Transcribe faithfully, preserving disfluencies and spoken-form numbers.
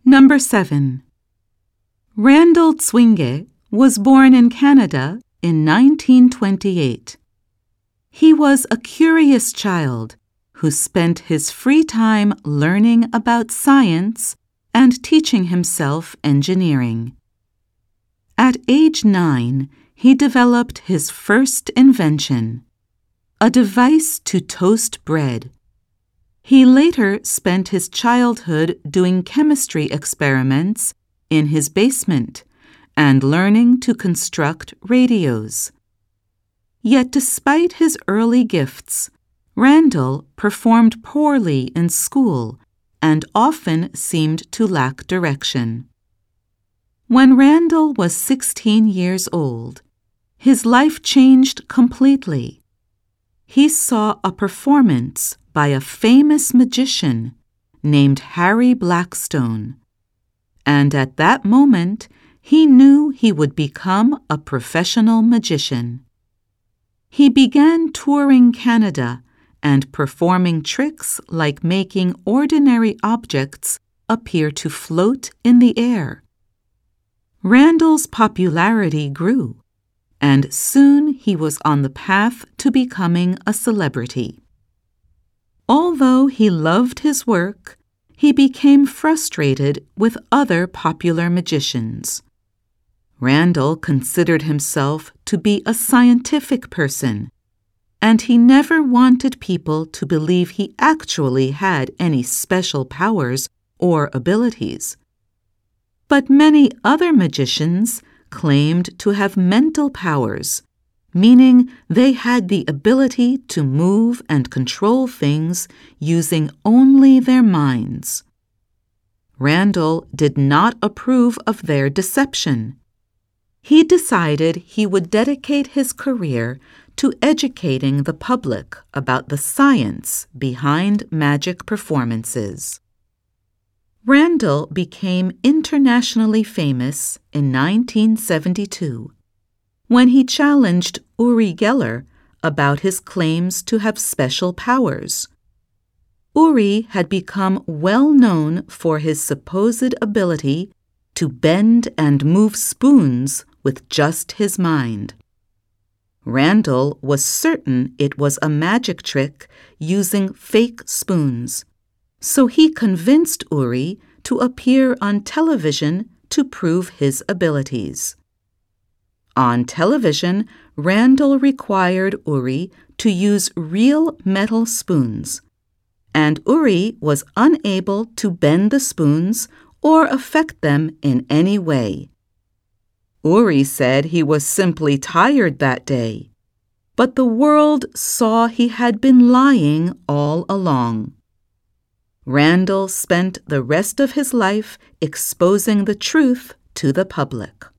Number seven. Randall Zwingli was born in Canada in nineteen twenty-eight. He was a curious child who spent his free time learning about science and teaching himself engineering. At age nine, he developed his first invention, a device to toast bread. He later spent his childhood doing chemistry experiments in his basement and learning to construct radios. Yet despite his early gifts, Randall performed poorly in school and often seemed to lack direction. When Randall was sixteen years old, his life changed completely. He saw a performance by a famous magician named Harry Blackstone, and at that moment he knew he would become a professional magician. He began touring Canada and performing tricks like making ordinary objects appear to float in the air. Randall's popularity grew, and soon he was on the path to becoming a celebrity. Although he loved his work, he became frustrated with other popular magicians. Randall considered himself to be a scientific person, and he never wanted people to believe he actually had any special powers or abilities. But many other magicians claimed to have mental powers, meaning they had the ability to move and control things using only their minds. Randall did not approve of their deception. He decided he would dedicate his career to educating the public about the science behind magic performances. Randall became internationally famous in nineteen seventy-two when he challenged Uri Geller about his claims to have special powers. Uri had become well known for his supposed ability to bend and move spoons with just his mind. Randall was certain it was a magic trick using fake spoons, so he convinced Uri to appear on television to prove his abilities. On television, Randall required Uri to use real metal spoons, and Uri was unable to bend the spoons or affect them in any way. Uri said he was simply tired that day, but the world saw he had been lying all along. Randall spent the rest of his life exposing the truth to the public.